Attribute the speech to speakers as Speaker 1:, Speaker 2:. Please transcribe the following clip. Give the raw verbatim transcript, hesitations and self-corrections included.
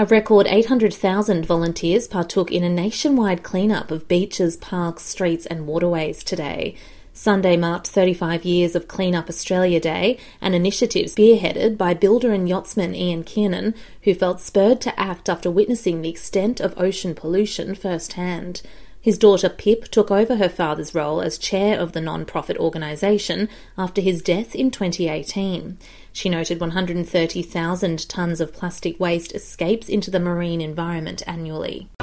Speaker 1: A record eight hundred thousand volunteers partook in a nationwide clean-up of beaches, parks, streets and waterways today. Sunday marked thirty-five years of Clean Up Australia Day, an initiative spearheaded by builder and yachtsman Ian Kiernan, who felt spurred to act after witnessing the extent of ocean pollution firsthand. His daughter Pip took over her father's role as chair of the non-profit organisation after his death in twenty eighteen. She noted one hundred thirty thousand tonnes of plastic waste escapes into the marine environment annually.